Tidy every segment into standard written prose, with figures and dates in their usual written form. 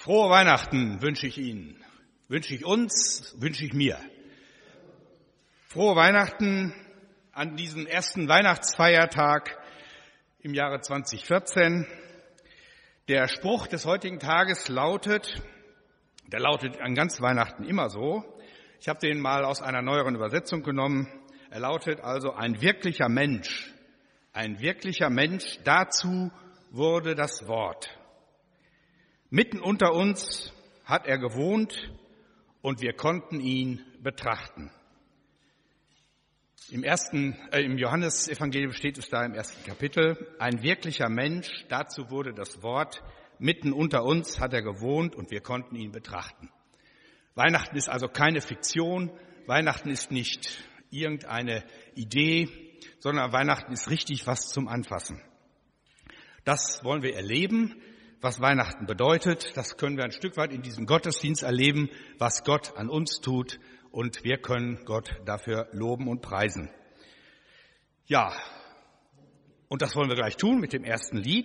Frohe Weihnachten wünsche ich Ihnen, wünsche ich uns, wünsche ich mir. Frohe Weihnachten an diesem ersten Weihnachtsfeiertag im Jahre 2014. Der Spruch des heutigen Tages lautet an ganz Weihnachten immer so. Ich habe den mal aus einer neueren Übersetzung genommen. Er lautet also: ein wirklicher Mensch, dazu wurde das Wort. Mitten unter uns hat er gewohnt und wir konnten ihn betrachten. Im Johannesevangelium steht es da im 1. Kapitel: ein wirklicher Mensch, dazu wurde das Wort. Mitten unter uns hat er gewohnt und wir konnten ihn betrachten. Weihnachten ist also keine Fiktion. Weihnachten ist nicht irgendeine Idee, sondern Weihnachten ist richtig was zum Anfassen. Das wollen wir erleben. Was Weihnachten bedeutet, das können wir ein Stück weit in diesem Gottesdienst erleben, was Gott an uns tut, und wir können Gott dafür loben und preisen. Ja, und das wollen wir gleich tun mit dem ersten Lied,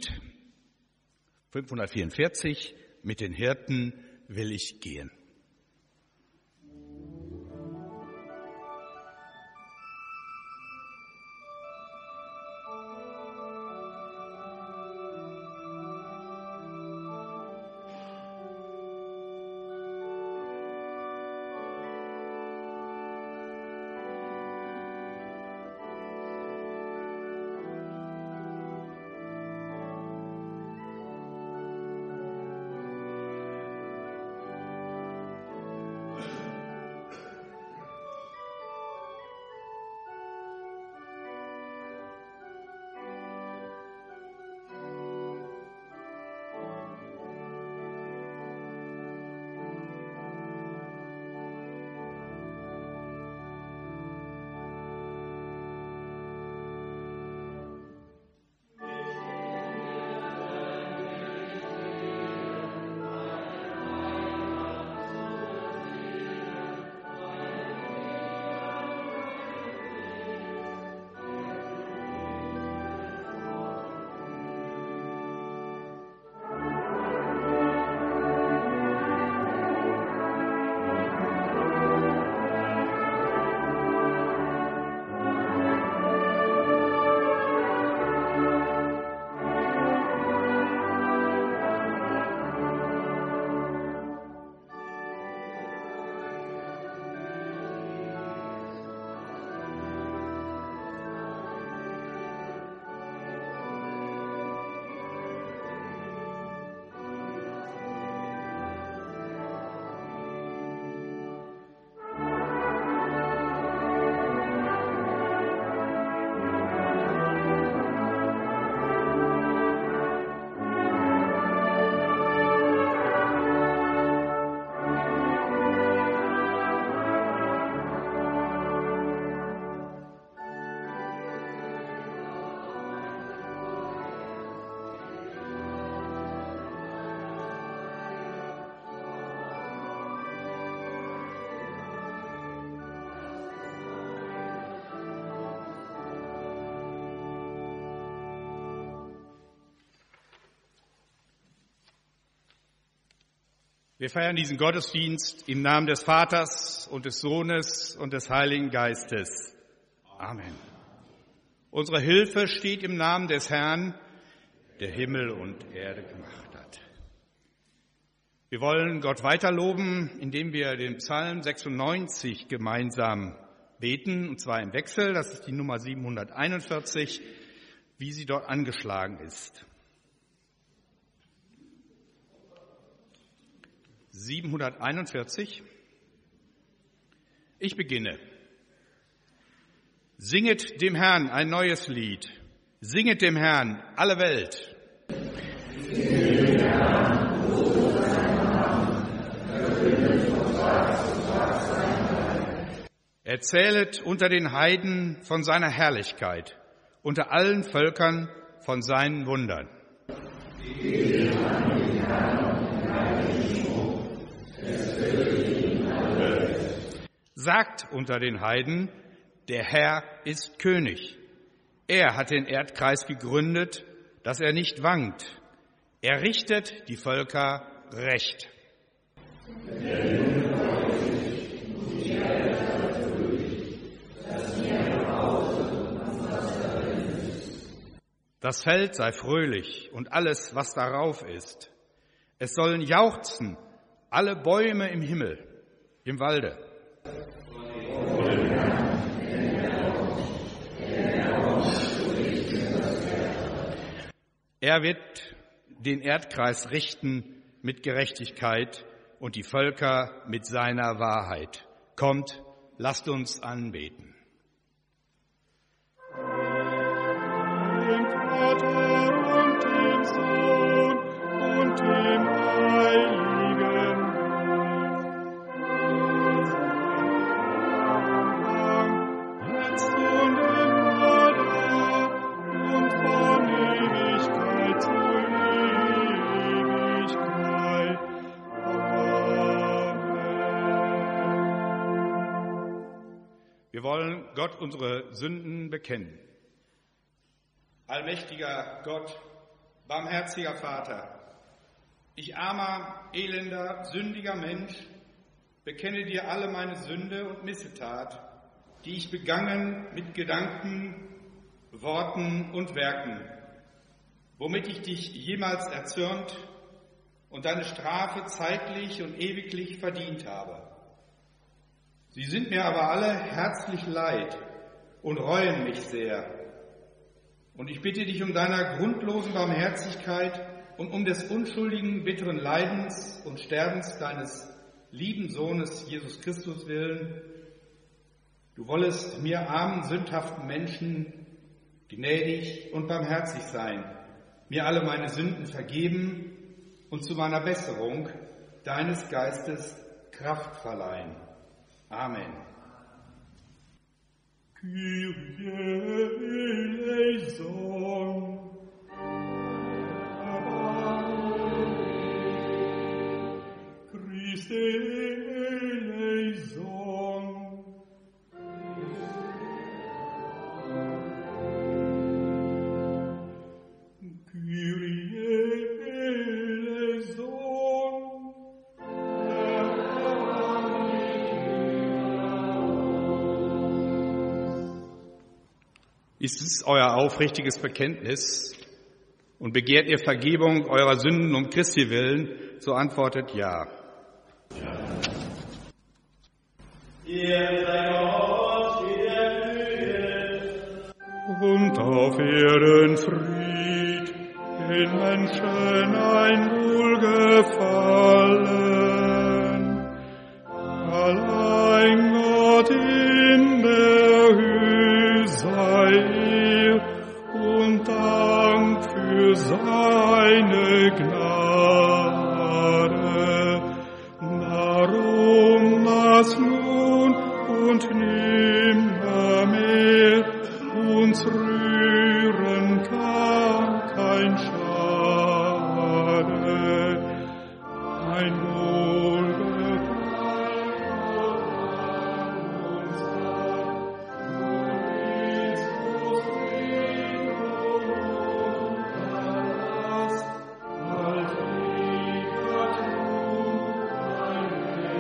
544, mit den Hirten will ich gehen. Wir feiern diesen Gottesdienst im Namen des Vaters und des Sohnes und des Heiligen Geistes. Amen. Unsere Hilfe steht im Namen des Herrn, der Himmel und Erde gemacht hat. Wir wollen Gott weiter loben, indem wir den Psalm 96 gemeinsam beten, und zwar im Wechsel. Das ist die Nummer 741, wie sie dort angeschlagen ist. 741. Ich beginne. Singet dem Herrn ein neues Lied. Singet dem Herrn alle Welt. Erzählet unter den Heiden von seiner Herrlichkeit, unter allen Völkern von seinen Wundern. Sagt unter den Heiden, der Herr ist König. Er hat den Erdkreis gegründet, dass er nicht wankt. Er richtet die Völker Recht. Das Feld sei fröhlich und alles, was darauf ist. Es sollen jauchzen alle Bäume im Himmel, im Walde. Er wird den Erdkreis richten mit Gerechtigkeit und die Völker mit seiner Wahrheit. Kommt, lasst uns anbeten. Dem Vater und dem Sohn und dem Heiligen Geist, jetzt und immer und von Ewigkeit zu Ewigkeit. Amen. Wir wollen Gott unsere Sünden bekennen. Allmächtiger Gott, barmherziger Vater, ich armer, elender, sündiger Mensch, bekenne dir alle meine Sünde und Missetat, die ich begangen mit Gedanken, Worten und Werken, womit ich dich jemals erzürnt und deine Strafe zeitlich und ewiglich verdient habe. Sie sind mir aber alle herzlich leid und reuen mich sehr. Und ich bitte dich um deiner grundlosen Barmherzigkeit und um des unschuldigen, bitteren Leidens und Sterbens deines lieben Sohnes Jesus Christus willen. Du wollest mir armen, sündhaften Menschen gnädig und barmherzig sein, mir alle meine Sünden vergeben und zu meiner Besserung deines Geistes Kraft verleihen. Amen. Kyrie eleison. Christe eleison. Kyrie eleison. Ist es euer aufrichtiges Bekenntnis und begehrt ihr Vergebung eurer Sünden um Christi willen, so antwortet ja. Und auf Erden Fried, den Menschen ein Wohlgefallen. Allein Gott in der Höhe sei Ehr und Dank für seine Gnade. Darum lass nun und nimmermehr uns rühren kann kein Schade, ein Wohlgefallen uns und Christus Frieden und Erlass, bald wieder tun ein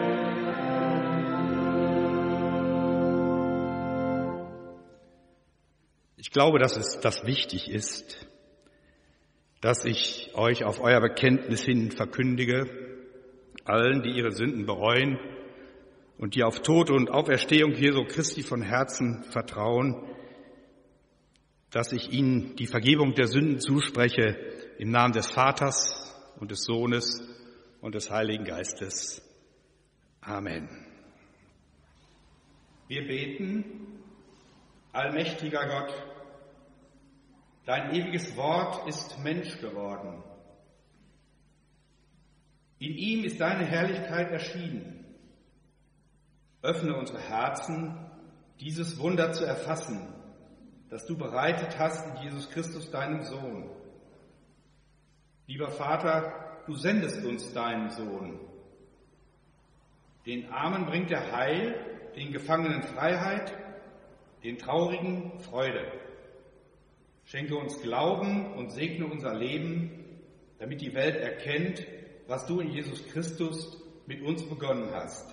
Ich glaube, dass das wichtig ist, dass ich euch auf euer Bekenntnis hin verkündige, allen, die ihre Sünden bereuen und die auf Tod und Auferstehung Jesu Christi von Herzen vertrauen, dass ich ihnen die Vergebung der Sünden zuspreche im Namen des Vaters und des Sohnes und des Heiligen Geistes. Amen. Wir beten, allmächtiger Gott, dein ewiges Wort ist Mensch geworden. In ihm ist deine Herrlichkeit erschienen. Öffne unsere Herzen, dieses Wunder zu erfassen, das du bereitet hast in Jesus Christus, deinem Sohn. Lieber Vater, du sendest uns deinen Sohn. Den Armen bringt er Heil, den Gefangenen Freiheit, den Traurigen Freude. Schenke uns Glauben und segne unser Leben, damit die Welt erkennt, was du in Jesus Christus mit uns begonnen hast.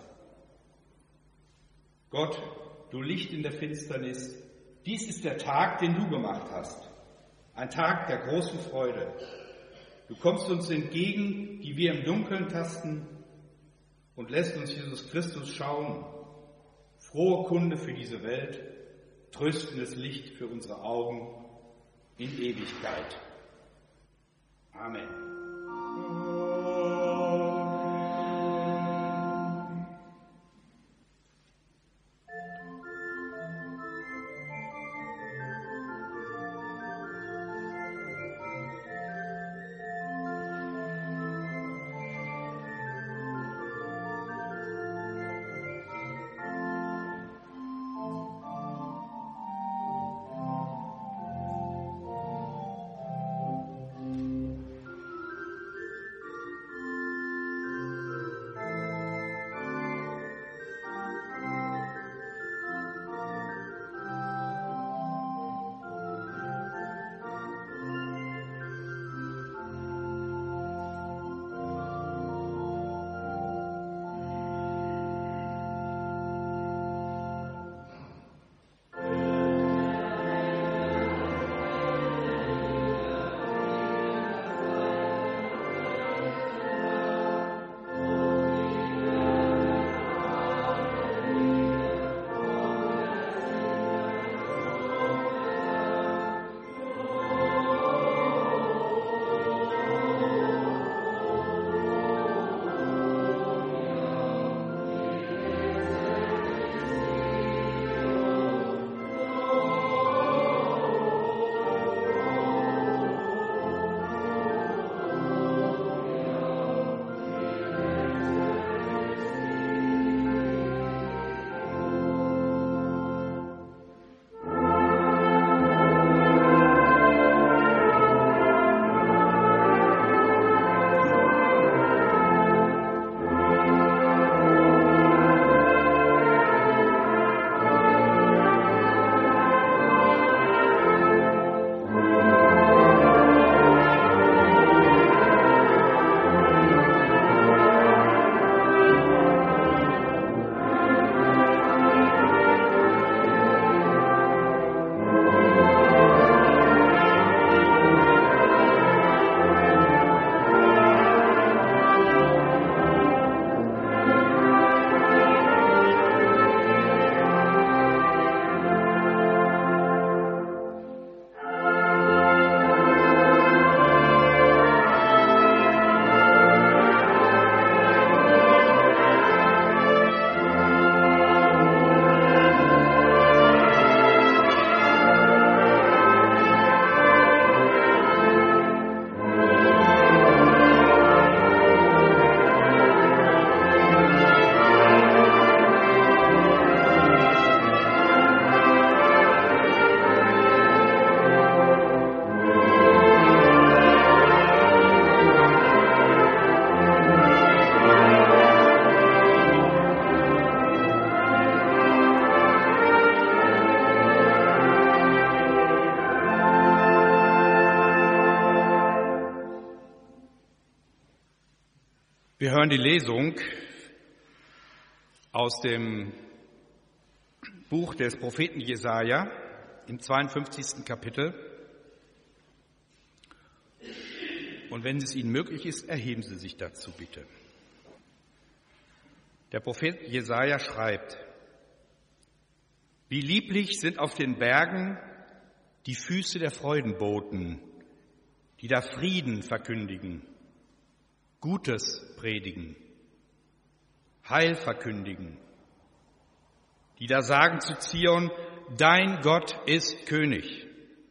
Gott, du Licht in der Finsternis, dies ist der Tag, den du gemacht hast, ein Tag der großen Freude. Du kommst uns entgegen, die wir im Dunkeln tasten, und lässt uns Jesus Christus schauen. Frohe Kunde für diese Welt, tröstendes Licht für unsere Augen in Ewigkeit. Amen. Wir hören die Lesung aus dem Buch des Propheten Jesaja im 52. Kapitel. Und wenn es Ihnen möglich ist, erheben Sie sich dazu bitte. Der Prophet Jesaja schreibt: Wie lieblich sind auf den Bergen die Füße der Freudenboten, die da Frieden verkündigen, Gutes predigen, Heil verkündigen, die da sagen zu Zion: Dein Gott ist König.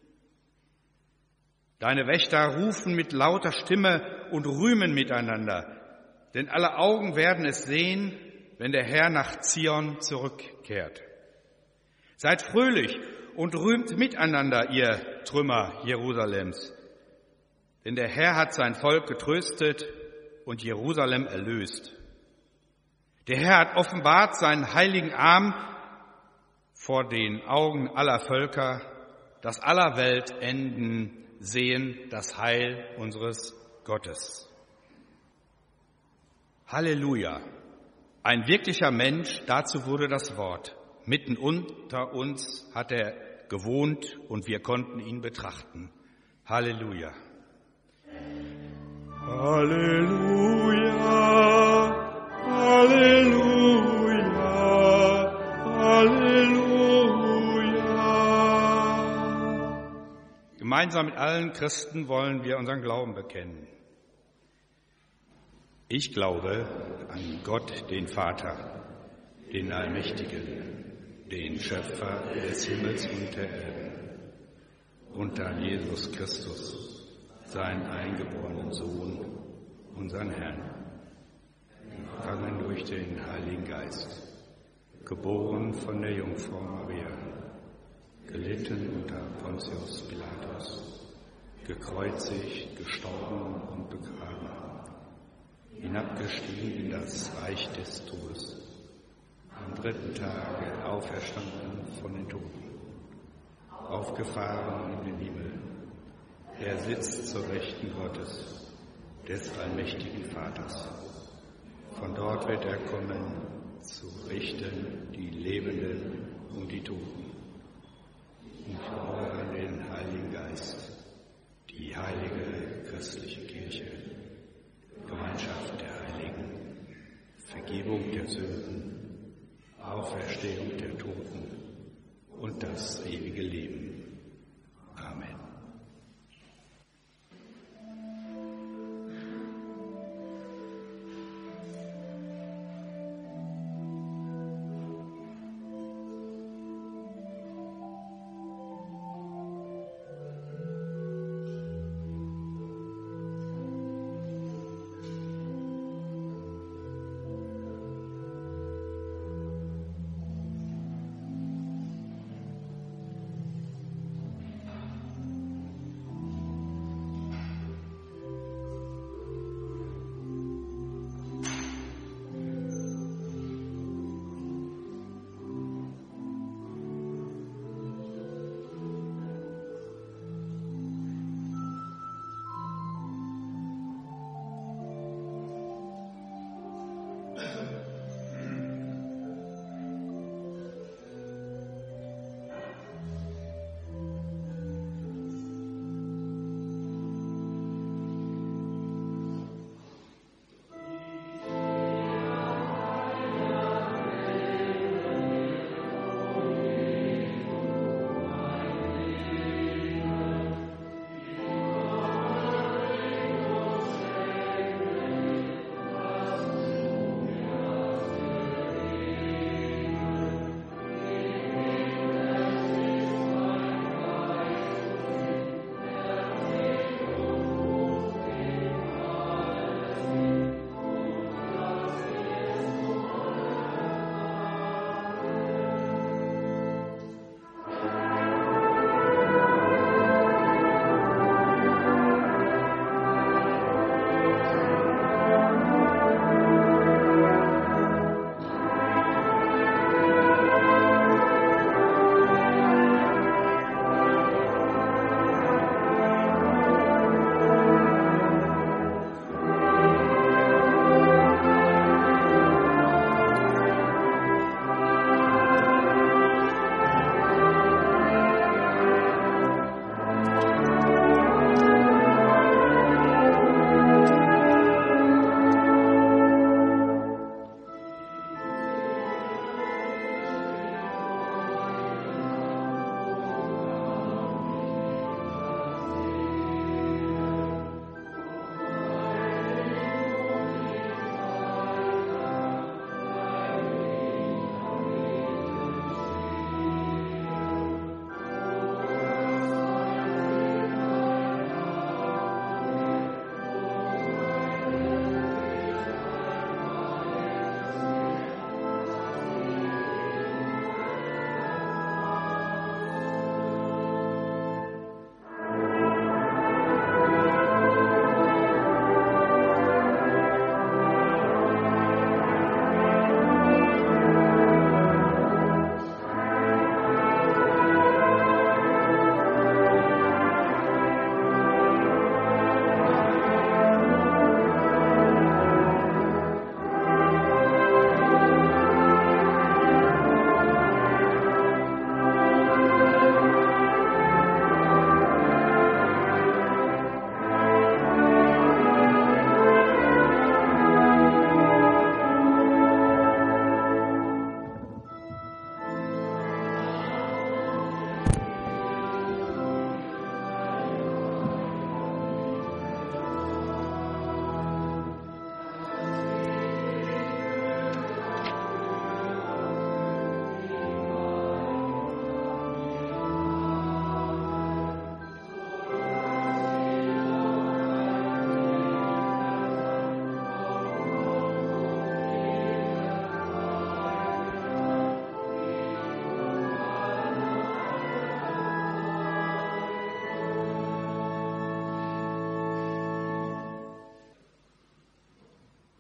Deine Wächter rufen mit lauter Stimme und rühmen miteinander, denn alle Augen werden es sehen, wenn der Herr nach Zion zurückkehrt. Seid fröhlich und rühmt miteinander, ihr Trümmer Jerusalems, denn der Herr hat sein Volk getröstet und Jerusalem erlöst. Der Herr hat offenbart seinen heiligen Arm vor den Augen aller Völker, dass aller Weltenden sehen das Heil unseres Gottes. Halleluja! Ein wirklicher Mensch, dazu wurde das Wort. Mitten unter uns hat er gewohnt und wir konnten ihn betrachten. Halleluja! Halleluja, Halleluja, Halleluja. Gemeinsam mit allen Christen wollen wir unseren Glauben bekennen. Ich glaube an Gott, den Vater, den Allmächtigen, den Schöpfer des Himmels und der Erde, und an Jesus Christus, seinen eingeborenen Sohn, unseren Herrn, empfangen durch den Heiligen Geist, geboren von der Jungfrau Maria, gelitten unter Pontius Pilatus, gekreuzigt, gestorben und begraben, hinabgestiegen in das Reich des Todes, am 3. Tage auferstanden von den Toten, aufgefahren in den Himmel. Er sitzt zur Rechten Gottes, des allmächtigen Vaters. Von dort wird er kommen, zu richten die Lebenden und die Toten. Ich glaube an den Heiligen Geist, die heilige christliche Kirche, Gemeinschaft der Heiligen, Vergebung der Sünden, Auferstehung der Toten und das ewige Leben. Amen.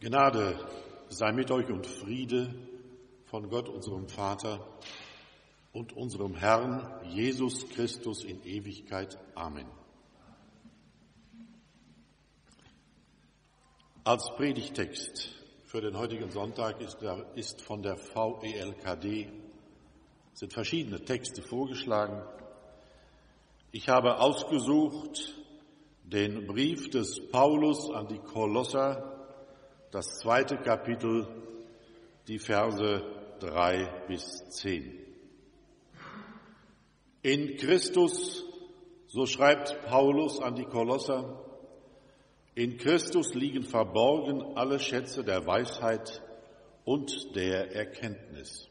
Gnade sei mit euch und Friede von Gott, unserem Vater und unserem Herrn Jesus Christus in Ewigkeit. Amen. Als Predigtext für den heutigen Sonntag ist von der VELKD sind verschiedene Texte vorgeschlagen. Ich habe ausgesucht den Brief des Paulus an die Kolosser, das 2. Kapitel, die Verse 3 bis 10. In Christus, so schreibt Paulus an die Kolosser, in Christus liegen verborgen alle Schätze der Weisheit und der Erkenntnis.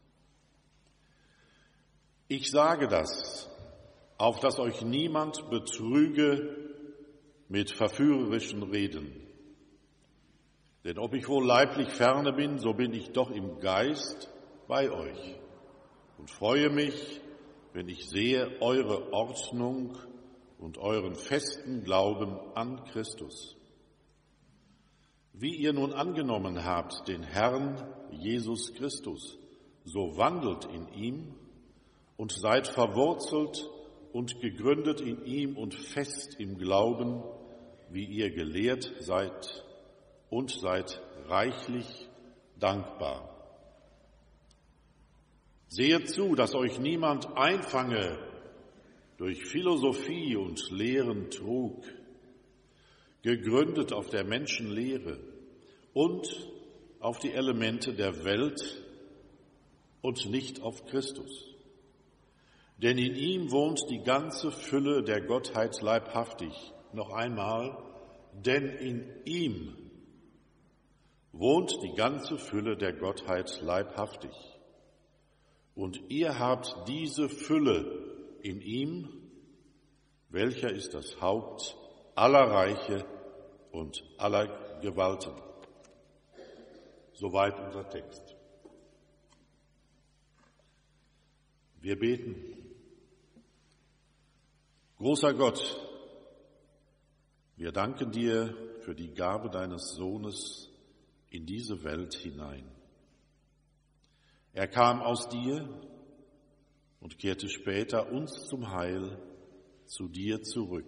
Ich sage das, auf dass euch niemand betrüge mit verführerischen Reden. Denn ob ich wohl leiblich ferne bin, so bin ich doch im Geist bei euch und freue mich, wenn ich sehe eure Ordnung und euren festen Glauben an Christus. Wie ihr nun angenommen habt den Herrn Jesus Christus, so wandelt in ihm und seid verwurzelt und gegründet in ihm und fest im Glauben, wie ihr gelehrt seid, und seid reichlich dankbar. Seht zu, dass euch niemand einfange durch Philosophie und Lehren-Trug, gegründet auf der Menschenlehre und auf die Elemente der Welt und nicht auf Christus. Denn in ihm wohnt die ganze Fülle der Gottheit leibhaftig. Noch einmal, denn in ihm wohnt die ganze Fülle der Gottheit leibhaftig. Und ihr habt diese Fülle in ihm, welcher ist das Haupt aller Reiche und aller Gewalten. Soweit unser Text. Wir beten. Großer Gott, wir danken dir für die Gabe deines Sohnes in diese Welt hinein. Er kam aus dir und kehrte später uns zum Heil zu dir zurück.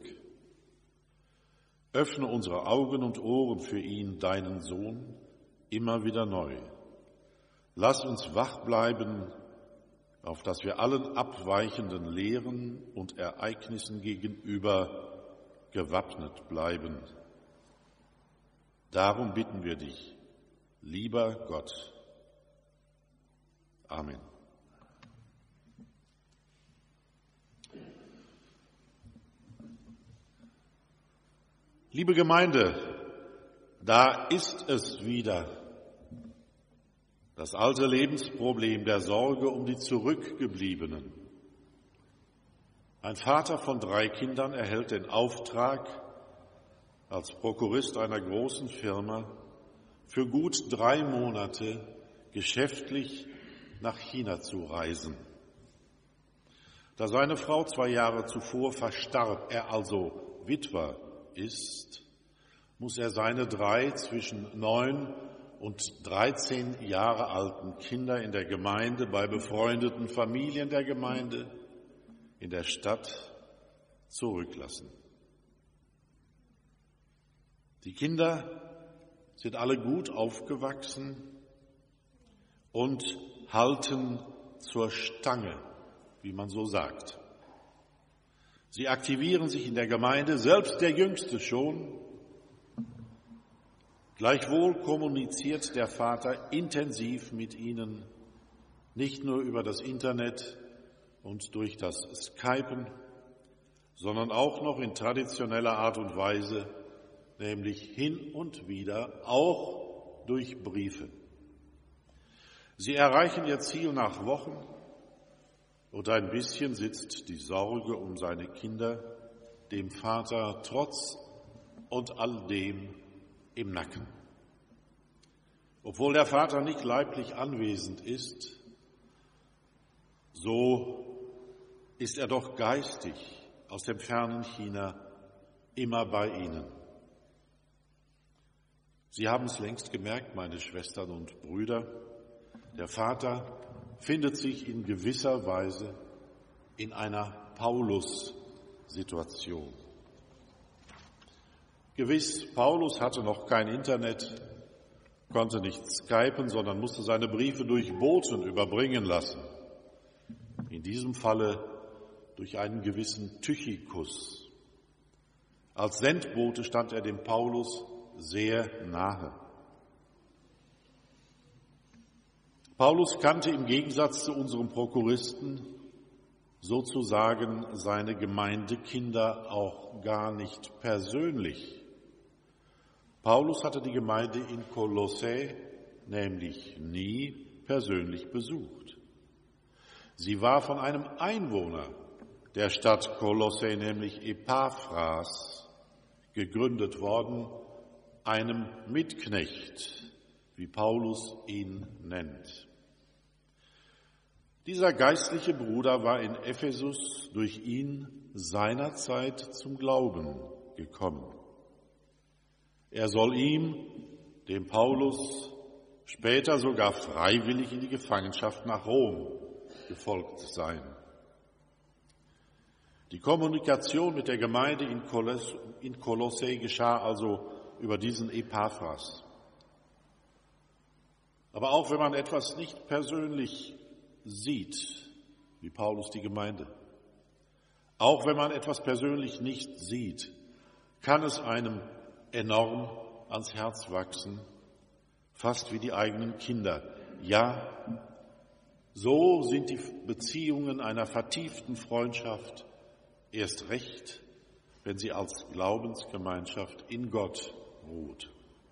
Öffne unsere Augen und Ohren für ihn, deinen Sohn, immer wieder neu. Lass uns wach bleiben, auf dass wir allen abweichenden Lehren und Ereignissen gegenüber gewappnet bleiben. Darum bitten wir dich, lieber Gott. Amen. Liebe Gemeinde, da ist es wieder, das alte Lebensproblem der Sorge um die Zurückgebliebenen. Ein Vater von 3 Kindern erhält den Auftrag, als Prokurist einer großen Firma für gut 3 Monate geschäftlich nach China zu reisen. Da seine Frau 2 Jahre zuvor verstarb, er also Witwer ist, muss er seine 3 zwischen 9 und 13 Jahre alten Kinder in der Gemeinde, bei befreundeten Familien der Gemeinde, in der Stadt zurücklassen. Die Kinder sind alle gut aufgewachsen und halten zur Stange, wie man so sagt. Sie aktivieren sich in der Gemeinde, selbst der Jüngste schon. Gleichwohl kommuniziert der Vater intensiv mit ihnen, nicht nur über das Internet und durch das Skypen, sondern auch noch in traditioneller Art und Weise, nämlich hin und wieder auch durch Briefe. Sie erreichen ihr Ziel nach Wochen und ein bisschen sitzt die Sorge um seine Kinder dem Vater trotz und all dem im Nacken. Obwohl der Vater nicht leiblich anwesend ist, so ist er doch geistig aus dem fernen China immer bei ihnen. Sie haben es längst gemerkt, meine Schwestern und Brüder, der Vater findet sich in gewisser Weise in einer Paulus-Situation. Gewiss, Paulus hatte noch kein Internet, konnte nicht skypen, sondern musste seine Briefe durch Boten überbringen lassen. In diesem Falle durch einen gewissen Tychikus. Als Sendbote stand er dem Paulus sehr nahe. Paulus kannte im Gegensatz zu unserem Prokuristen sozusagen seine Gemeindekinder auch gar nicht persönlich. Paulus hatte die Gemeinde in Kolossä nämlich nie persönlich besucht. Sie war von einem Einwohner der Stadt Kolossä, nämlich Epaphras, gegründet worden, einem Mitknecht, wie Paulus ihn nennt. Dieser geistliche Bruder war in Ephesus durch ihn seinerzeit zum Glauben gekommen. Er soll ihm, dem Paulus, später sogar freiwillig in die Gefangenschaft nach Rom gefolgt sein. Die Kommunikation mit der Gemeinde in Kolossä geschah also über diesen Epaphras. Aber auch wenn man etwas nicht persönlich sieht, wie Paulus die Gemeinde, auch wenn man etwas persönlich nicht sieht, kann es einem enorm ans Herz wachsen, fast wie die eigenen Kinder. Ja, so sind die Beziehungen einer vertieften Freundschaft erst recht, wenn sie als Glaubensgemeinschaft in Gott ruht.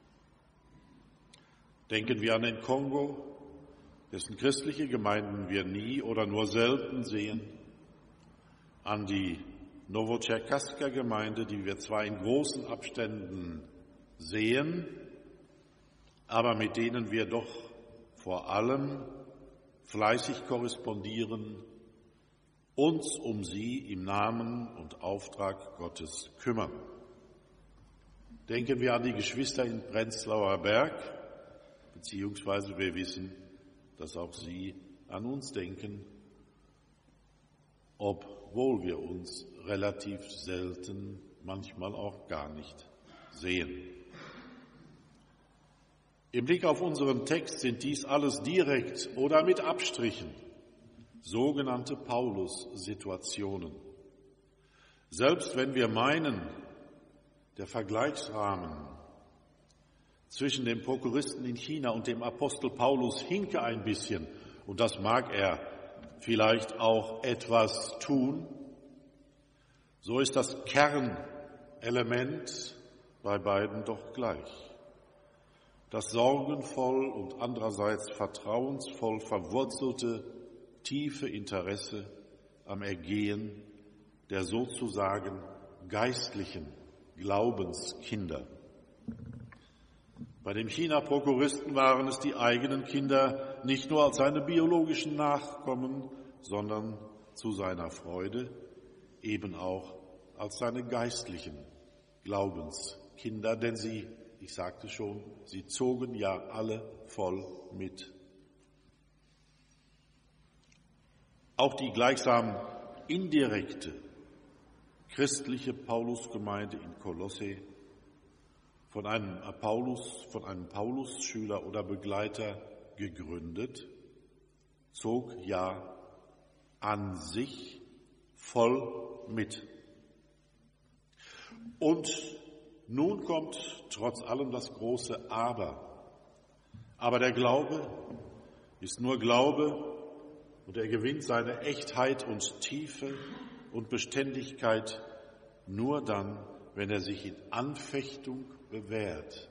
Denken wir an den Kongo, dessen christliche Gemeinden wir nie oder nur selten sehen, an die Nowotscherkasska-Gemeinde, die wir zwar in großen Abständen sehen, aber mit denen wir doch vor allem fleißig korrespondieren, uns um sie im Namen und Auftrag Gottes kümmern. Denken wir an die Geschwister in Prenzlauer Berg, beziehungsweise wir wissen, dass auch sie an uns denken, obwohl wir uns relativ selten, manchmal auch gar nicht sehen. Im Blick auf unseren Text sind dies alles direkt oder mit Abstrichen sogenannte Paulus-Situationen. Selbst wenn wir meinen, der Vergleichsrahmen zwischen dem Prokuristen in China und dem Apostel Paulus hinke ein bisschen, und das mag er vielleicht auch etwas tun, so ist das Kernelement bei beiden doch gleich. Das sorgenvoll und andererseits vertrauensvoll verwurzelte tiefe Interesse am Ergehen der sozusagen geistlichen Glaubenskinder. Bei dem China-Prokuristen waren es die eigenen Kinder, nicht nur als seine biologischen Nachkommen, sondern zu seiner Freude eben auch als seine geistlichen Glaubenskinder, denn sie, ich sagte schon, sie zogen ja alle voll mit. Auch die gleichsam indirekte christliche Paulusgemeinde in Kolossä, von einem Paulus-Schüler oder Begleiter gegründet, zog ja an sich voll mit. Und nun kommt trotz allem das große Aber. Aber der Glaube ist nur Glaube und er gewinnt seine Echtheit und Tiefe und Beständigkeit nur dann, wenn er sich in Anfechtung bewährt.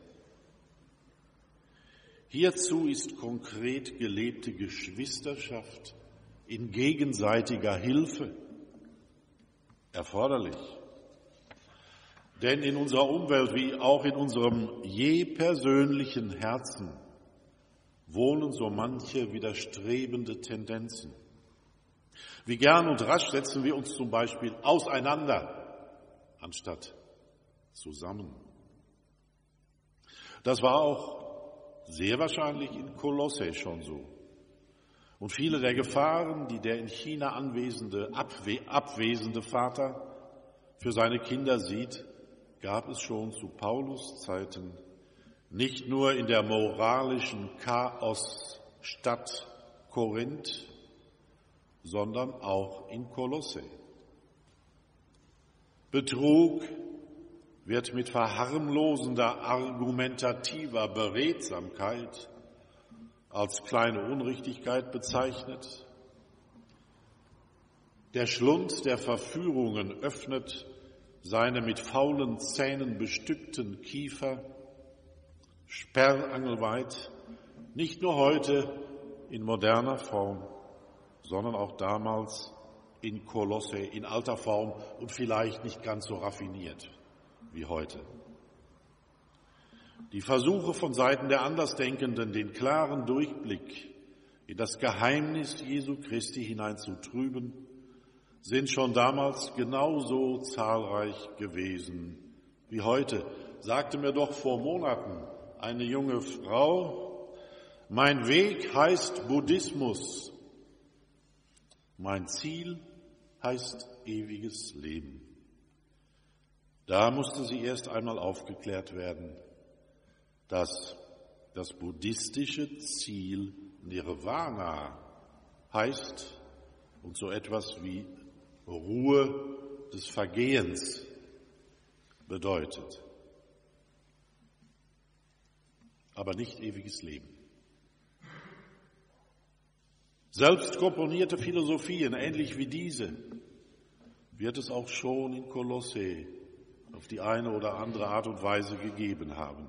Hierzu ist konkret gelebte Geschwisterschaft in gegenseitiger Hilfe erforderlich. Denn in unserer Umwelt wie auch in unserem je persönlichen Herzen wohnen so manche widerstrebende Tendenzen. Wie gern und rasch setzen wir uns zum Beispiel auseinander, anstatt zusammen. Das war auch sehr wahrscheinlich in Kolosse schon so. Und viele der Gefahren, die der in China abwesende Vater für seine Kinder sieht, gab es schon zu Paulus' Zeiten, nicht nur in der moralischen Chaosstadt Korinth, sondern auch in Kolosse. Betrug wird mit verharmlosender, argumentativer Beredsamkeit als kleine Unrichtigkeit bezeichnet. Der Schlund der Verführungen öffnet seine mit faulen Zähnen bestückten Kiefer sperrangelweit, nicht nur heute in moderner Form, sondern auch damals in Kolosse, in alter Form und vielleicht nicht ganz so raffiniert wie heute. Die Versuche von Seiten der Andersdenkenden, den klaren Durchblick in das Geheimnis Jesu Christi hineinzutrüben, sind schon damals genauso zahlreich gewesen wie heute. Sagte mir doch vor Monaten eine junge Frau, mein Weg heißt Buddhismus, mein Ziel heißt ewiges Leben. Da musste sie erst einmal aufgeklärt werden, dass das buddhistische Ziel Nirvana heißt und so etwas wie Ruhe des Vergehens bedeutet, aber nicht ewiges Leben. Selbst komponierte Philosophien, ähnlich wie diese, wird es auch schon in Kolosse auf die eine oder andere Art und Weise gegeben haben.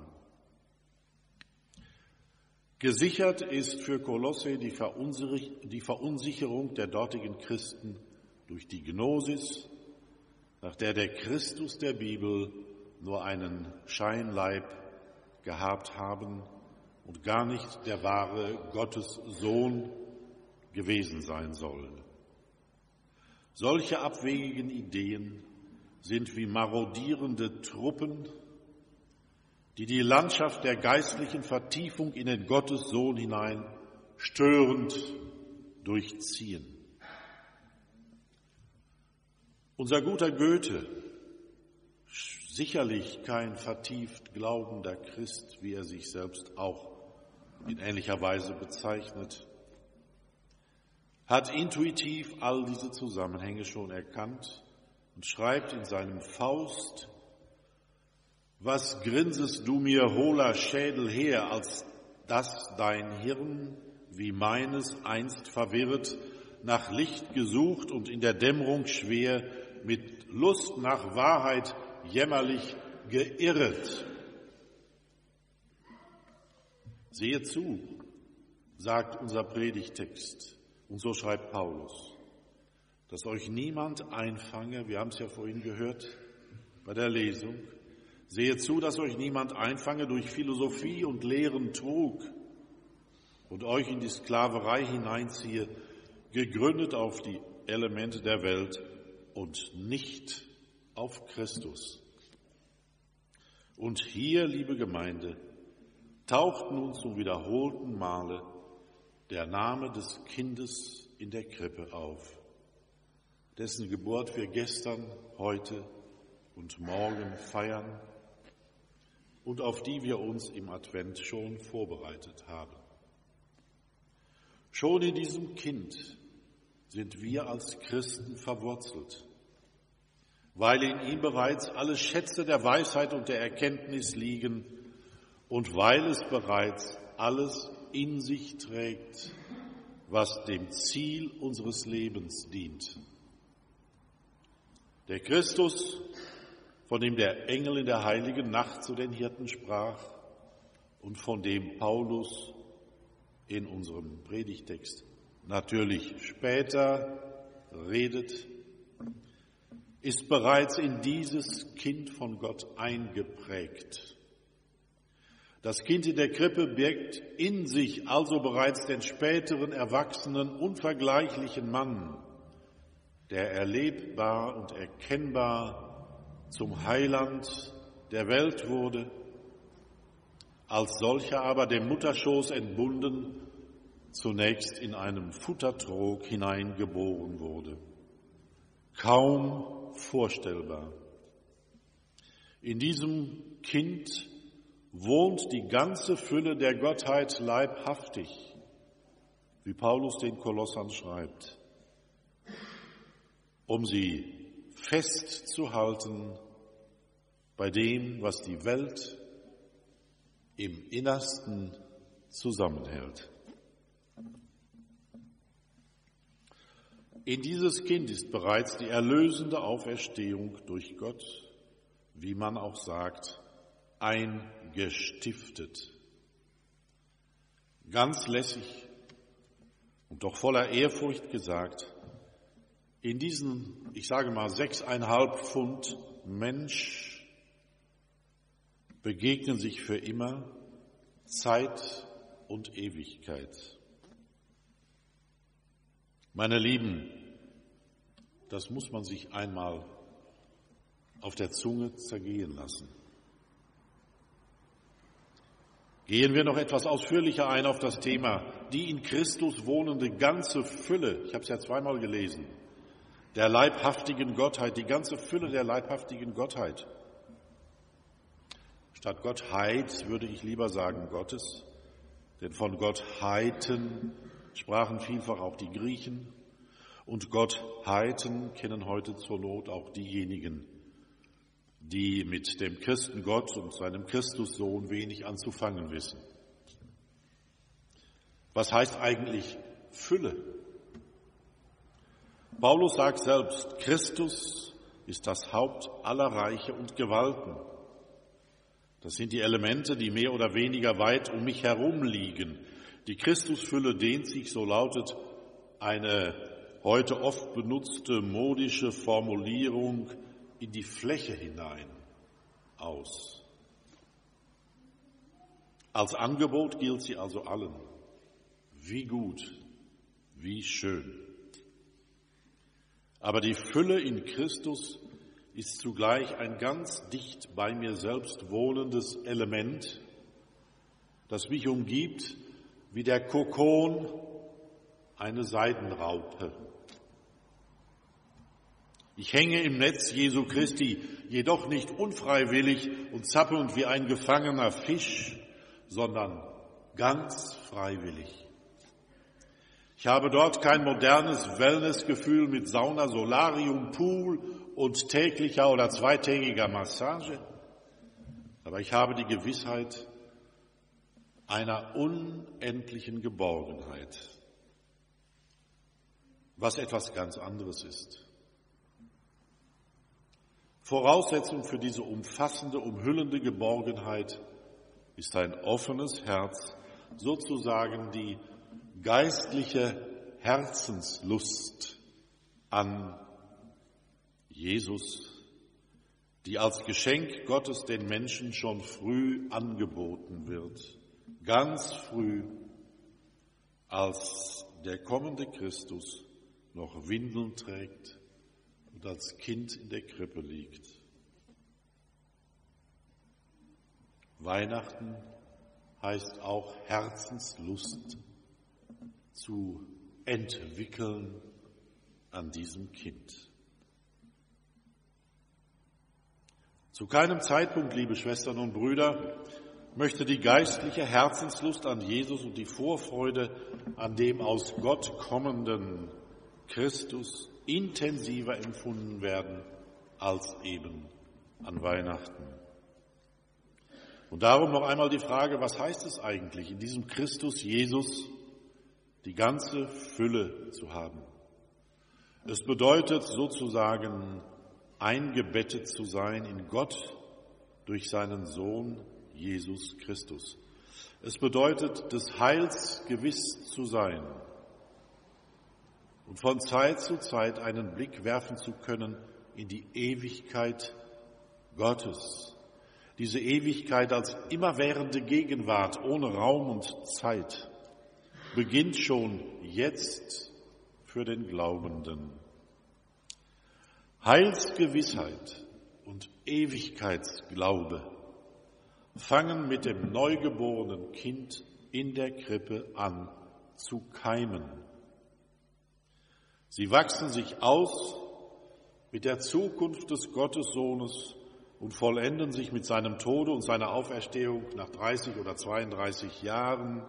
Gesichert ist für Kolosse die Verunsicherung der dortigen Christen durch die Gnosis, nach der der Christus der Bibel nur einen Scheinleib gehabt haben und gar nicht der wahre Gottes Sohn gewesen sein soll. Solche abwegigen Ideen sind wie marodierende Truppen, die die Landschaft der geistlichen Vertiefung in den Gottessohn hinein störend durchziehen. Unser guter Goethe, sicherlich kein vertieft glaubender Christ, wie er sich selbst auch in ähnlicher Weise bezeichnet, hat intuitiv all diese Zusammenhänge schon erkannt und schreibt in seinem Faust: Was grinsest du mir, hohler Schädel, her, als dass dein Hirn, wie meines einst verwirrt, nach Licht gesucht und in der Dämmerung schwer mit Lust nach Wahrheit jämmerlich geirret. Sehet zu, sagt unser Predigtext, und so schreibt Paulus, dass euch niemand einfange, wir haben es ja vorhin gehört bei der Lesung, sehet zu, dass euch niemand einfange durch Philosophie und leeren Trug und euch in die Sklaverei hineinziehe, gegründet auf die Elemente der Welt und nicht auf Christus. Und hier, liebe Gemeinde, taucht nun zum wiederholten Male der Name des Kindes in der Krippe auf, dessen Geburt wir gestern, heute und morgen feiern und auf die wir uns im Advent schon vorbereitet haben. Schon in diesem Kind sind wir als Christen verwurzelt, weil in ihm bereits alle Schätze der Weisheit und der Erkenntnis liegen und weil es bereits alles in sich trägt, was dem Ziel unseres Lebens dient. Der Christus, von dem der Engel in der heiligen Nacht zu den Hirten sprach und von dem Paulus in unserem Predigtext natürlich später redet, ist bereits in dieses Kind von Gott eingeprägt. Das Kind in der Krippe birgt in sich also bereits den späteren, erwachsenen, unvergleichlichen Mann, der erlebbar und erkennbar zum Heiland der Welt wurde, als solcher aber dem Mutterschoß entbunden, zunächst in einem Futtertrog hineingeboren wurde. Kaum vorstellbar. In diesem Kind wohnt die ganze Fülle der Gottheit leibhaftig, wie Paulus den Kolossern schreibt, um sie festzuhalten bei dem, was die Welt im Innersten zusammenhält. In dieses Kind ist bereits die erlösende Auferstehung durch Gott, wie man auch sagt, eingestiftet. Ganz lässig und doch voller Ehrfurcht gesagt, in diesen, ich sage mal, 6,5 Pfund Mensch begegnen sich für immer Zeit und Ewigkeit. Meine Lieben, das muss man sich einmal auf der Zunge zergehen lassen. Gehen wir noch etwas ausführlicher ein auf das Thema, die in Christus wohnende ganze Fülle, ich habe es ja zweimal gelesen, der leibhaftigen Gottheit, die ganze Fülle der leibhaftigen Gottheit. Statt Gottheit würde ich lieber sagen Gottes, denn von Gottheiten sprachen vielfach auch die Griechen und Gottheiten kennen heute zur Not auch diejenigen, die mit dem Christengott und seinem Christussohn wenig anzufangen wissen. Was heißt eigentlich Fülle? Paulus sagt selbst, Christus ist das Haupt aller Reiche und Gewalten. Das sind die Elemente, die mehr oder weniger weit um mich herum liegen. Die Christusfülle dehnt sich, so lautet eine heute oft benutzte modische Formulierung, in die Fläche hinein aus. Als Angebot gilt sie also allen. Wie gut, wie schön. Aber die Fülle in Christus ist zugleich ein ganz dicht bei mir selbst wohnendes Element, das mich umgibt wie der Kokon eine Seidenraupe. Ich hänge im Netz Jesu Christi, jedoch nicht unfreiwillig und zappelnd wie ein gefangener Fisch, sondern ganz freiwillig. Ich habe dort kein modernes Wellnessgefühl mit Sauna, Solarium, Pool und täglicher oder zweitägiger Massage, aber ich habe die Gewissheit einer unendlichen Geborgenheit, was etwas ganz anderes ist. Voraussetzung für diese umfassende, umhüllende Geborgenheit ist ein offenes Herz, sozusagen die geistliche Herzenslust an Jesus, die als Geschenk Gottes den Menschen schon früh angeboten wird, ganz früh, als der kommende Christus noch Windeln trägt und als Kind in der Krippe liegt. Weihnachten heißt auch Herzenslust zu entwickeln an diesem Kind. Zu keinem Zeitpunkt, liebe Schwestern und Brüder, möchte die geistliche Herzenslust an Jesus und die Vorfreude an dem aus Gott kommenden Christus intensiver empfunden werden als eben an Weihnachten. Und darum noch einmal die Frage, was heißt es eigentlich, in diesem Christus Jesus die ganze Fülle zu haben? Es bedeutet sozusagen, eingebettet zu sein in Gott durch seinen Sohn Jesus Christus. Es bedeutet, des Heils gewiss zu sein und von Zeit zu Zeit einen Blick werfen zu können in die Ewigkeit Gottes. Diese Ewigkeit als immerwährende Gegenwart ohne Raum und Zeit beginnt schon jetzt für den Glaubenden. Heilsgewissheit und Ewigkeitsglaube fangen mit dem neugeborenen Kind in der Krippe an zu keimen. Sie wachsen sich aus mit der Zukunft des Gottessohnes und vollenden sich mit seinem Tode und seiner Auferstehung nach 30 oder 32 Jahren.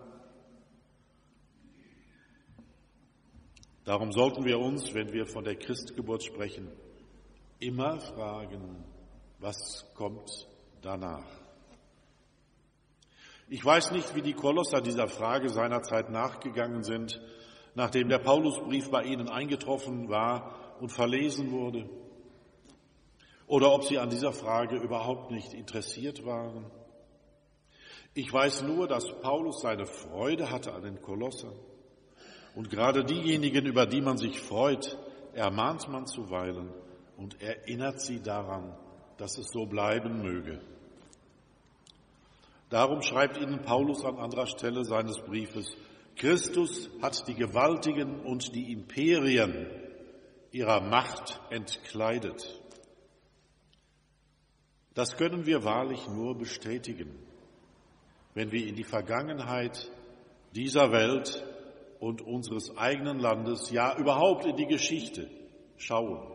Darum sollten wir uns, wenn wir von der Christgeburt sprechen, immer fragen, was kommt danach? Ich weiß nicht, wie die Kolosser dieser Frage seinerzeit nachgegangen sind, nachdem der Paulusbrief bei ihnen eingetroffen war und verlesen wurde, oder ob sie an dieser Frage überhaupt nicht interessiert waren. Ich weiß nur, dass Paulus seine Freude hatte an den Kolossern. Und gerade diejenigen, über die man sich freut, ermahnt man zuweilen und erinnert sie daran, dass es so bleiben möge. Darum schreibt ihnen Paulus an anderer Stelle seines Briefes: Christus hat die Gewaltigen und die Imperien ihrer Macht entkleidet. Das können wir wahrlich nur bestätigen, wenn wir in die Vergangenheit dieser Welt und unseres eigenen Landes, ja überhaupt in die Geschichte schauen.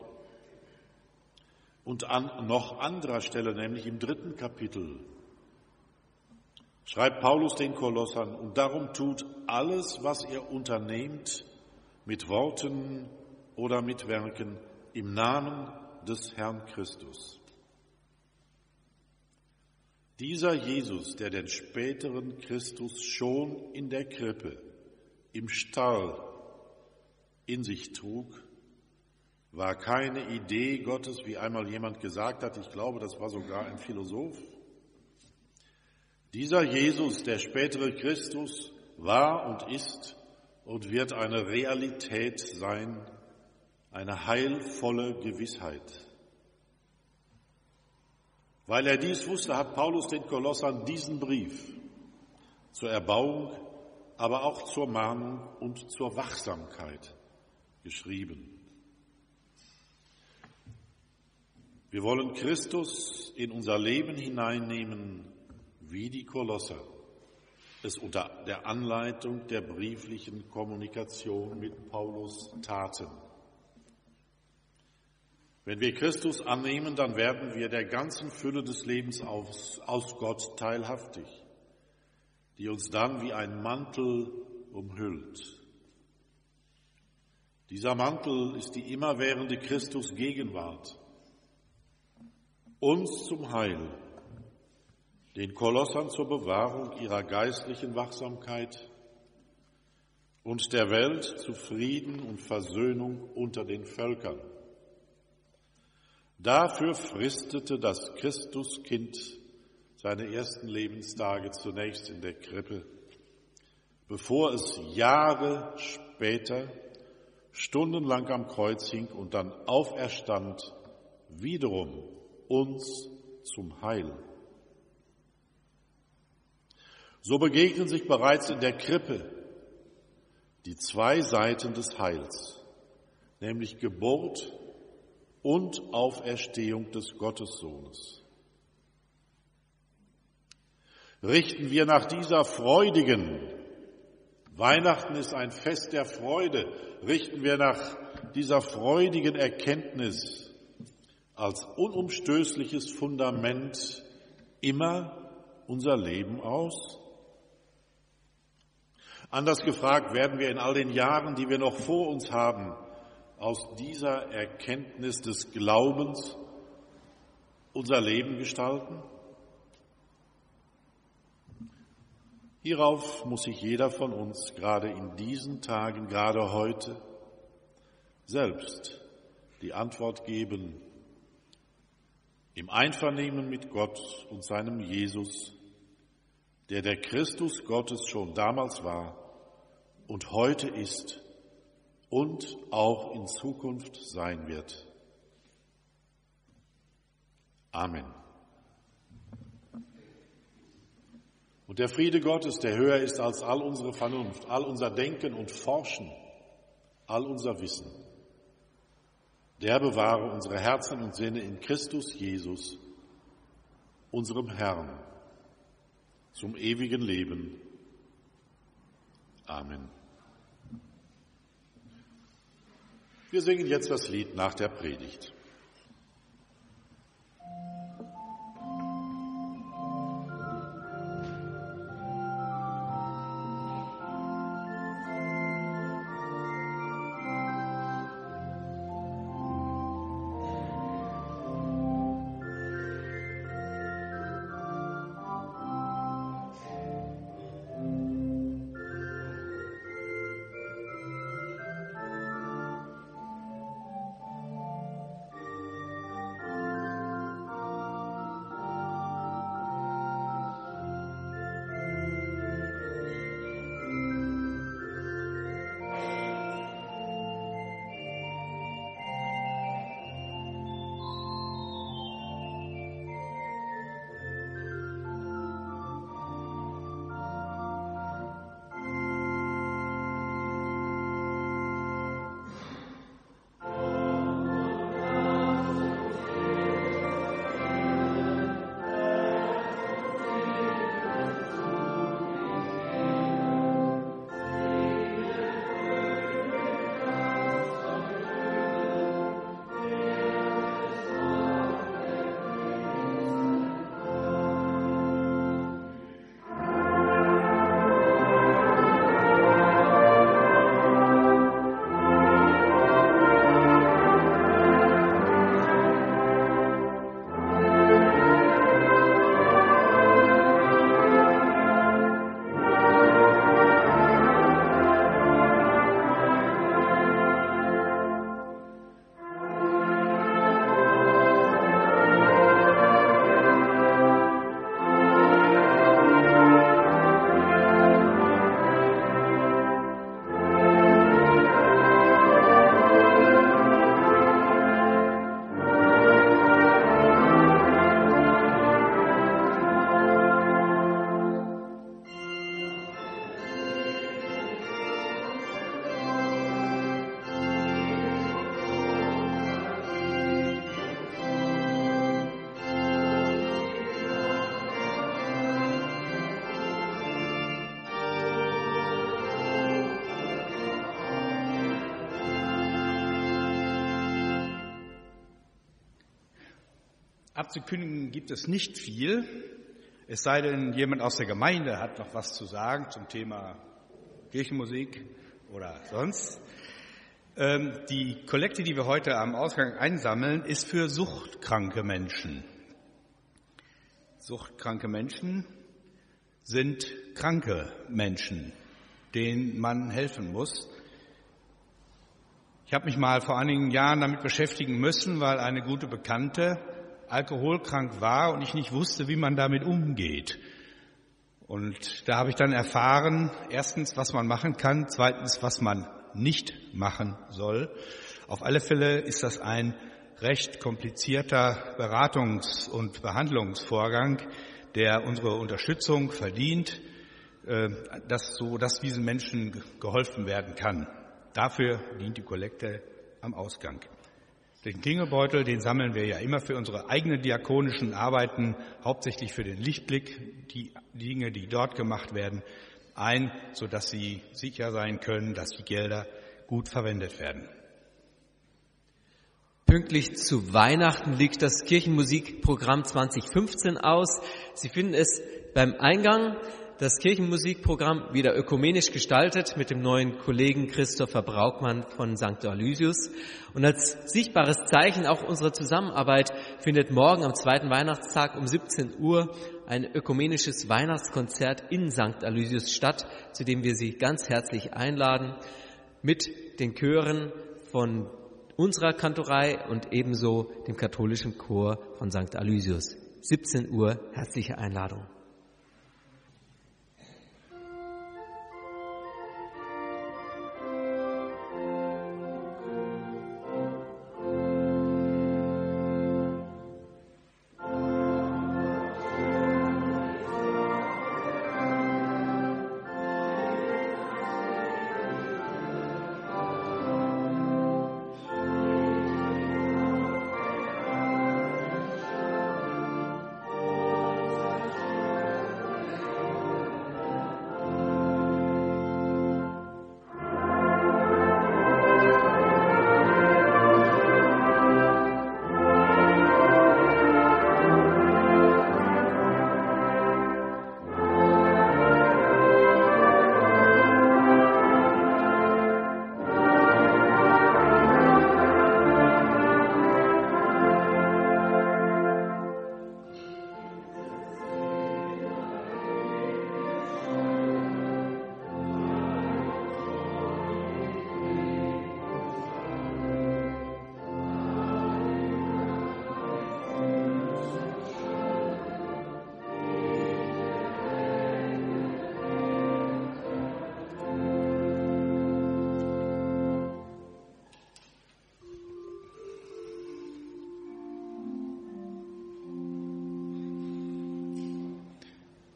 Und an noch anderer Stelle, nämlich im 3. Kapitel, schreibt Paulus den Kolossern: Und darum tut alles, was ihr unternehmt, mit Worten oder mit Werken, im Namen des Herrn Christus. Dieser Jesus, der den späteren Christus schon in der Krippe, im Stall in sich trug, war keine Idee Gottes, wie einmal jemand gesagt hat. Ich glaube, das war sogar ein Philosoph. Dieser Jesus, der spätere Christus, war und ist und wird eine Realität sein, eine heilvolle Gewissheit. Weil er dies wusste, hat Paulus den Kolossern diesen Brief zur Erbauung, aber auch zur Mahnung und zur Wachsamkeit geschrieben. Wir wollen Christus in unser Leben hineinnehmen, wie die Kolosser es unter der Anleitung der brieflichen Kommunikation mit Paulus taten. Wenn wir Christus annehmen, dann werden wir der ganzen Fülle des Lebens aus Gott teilhaftig, die uns dann wie ein Mantel umhüllt. Dieser Mantel ist die immerwährende Christusgegenwart, uns zum Heil, den Kolossern zur Bewahrung ihrer geistlichen Wachsamkeit und der Welt zu Frieden und Versöhnung unter den Völkern. Dafür fristete das Christuskind seine ersten Lebenstage zunächst in der Krippe, bevor es Jahre später stundenlang am Kreuz hing und dann auferstand, wiederum uns zum Heil. So begegnen sich bereits in der Krippe die zwei Seiten des Heils, nämlich Geburt und Auferstehung des Gottessohnes. Richten wir nach dieser freudigen, Weihnachten ist ein Fest der Freude, richten wir nach dieser freudigen Erkenntnis als unumstößliches Fundament immer unser Leben aus? Anders gefragt, werden wir in all den Jahren, die wir noch vor uns haben, aus dieser Erkenntnis des Glaubens unser Leben gestalten? Hierauf muss sich jeder von uns gerade in diesen Tagen, gerade heute, selbst die Antwort geben, im Einvernehmen mit Gott und seinem Jesus, der der Christus Gottes schon damals war und heute ist und auch in Zukunft sein wird. Amen. Und der Friede Gottes, der höher ist als all unsere Vernunft, all unser Denken und Forschen, all unser Wissen, der bewahre unsere Herzen und Sinne in Christus Jesus, unserem Herrn. zum ewigen Leben. Amen. Wir singen jetzt das Lied nach der Predigt. Abzukündigen gibt es nicht viel, es sei denn, jemand aus der Gemeinde hat noch was zu sagen zum Thema Kirchenmusik oder sonst. Die Kollekte, die wir heute am Ausgang einsammeln, ist für suchtkranke Menschen. Suchtkranke Menschen sind kranke Menschen, denen man helfen muss. Ich habe mich mal vor einigen Jahren damit beschäftigen müssen, weil eine gute Bekannte alkoholkrank war und ich nicht wusste, wie man damit umgeht. Und da habe ich dann erfahren, erstens, was man machen kann, zweitens, was man nicht machen soll. Auf alle Fälle ist das ein recht komplizierter Beratungs- und Behandlungsvorgang, der unsere Unterstützung verdient, dass diesen Menschen geholfen werden kann. Dafür dient die Kollekte am Ausgang. Den Klingelbeutel, den sammeln wir ja immer für unsere eigenen diakonischen Arbeiten, hauptsächlich für den Lichtblick, die Dinge, die dort gemacht werden, ein, sodass Sie sicher sein können, dass die Gelder gut verwendet werden. Pünktlich zu Weihnachten liegt das Kirchenmusikprogramm 2015 aus. Sie finden es beim Eingang. Das Kirchenmusikprogramm wieder ökumenisch gestaltet mit dem neuen Kollegen Christopher Braukmann von St. Aloysius. Und als sichtbares Zeichen auch unserer Zusammenarbeit findet morgen am zweiten Weihnachtstag um 17 Uhr ein ökumenisches Weihnachtskonzert in St. Aloysius statt, zu dem wir Sie ganz herzlich einladen, mit den Chören von unserer Kantorei und ebenso dem katholischen Chor von St. Aloysius. 17 Uhr, herzliche Einladung.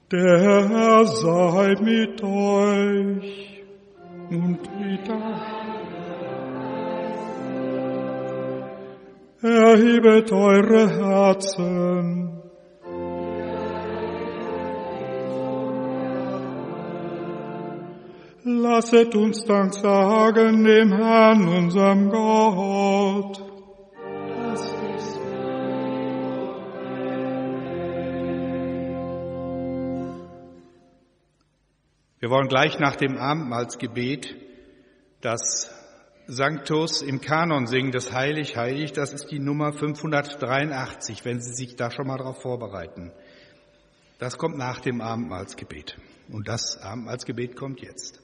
Der Herr sei mit euch und wieder. Erhebet eure Herzen. Lasset uns Dank sagen dem Herrn, unserem Gott. Wir wollen gleich nach dem Abendmahlsgebet das Sanctus im Kanon singen, das Heilig, Heilig. Das ist die Nummer 583, wenn Sie sich da schon mal darauf vorbereiten. Das kommt nach dem Abendmahlsgebet. Und das Abendmahlsgebet kommt jetzt.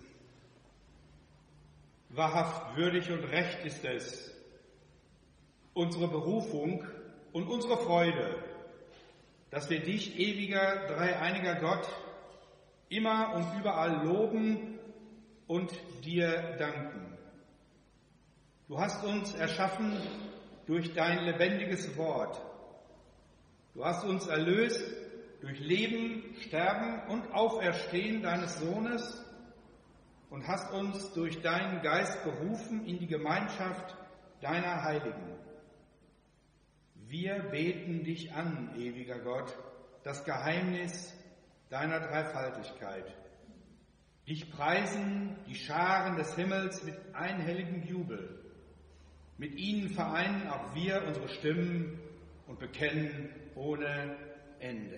Wahrhaft würdig und recht ist es, unsere Berufung und unsere Freude, dass wir dich, ewiger, dreieiniger Gott, immer und überall loben und dir danken. Du hast uns erschaffen durch dein lebendiges Wort. Du hast uns erlöst durch Leben, Sterben und Auferstehen deines Sohnes und hast uns durch deinen Geist berufen in die Gemeinschaft deiner Heiligen. Wir beten dich an, ewiger Gott, das Geheimnis deiner Dreifaltigkeit. Dich preisen die Scharen des Himmels mit einhelligem Jubel. Mit ihnen vereinen auch wir unsere Stimmen und bekennen ohne Ende.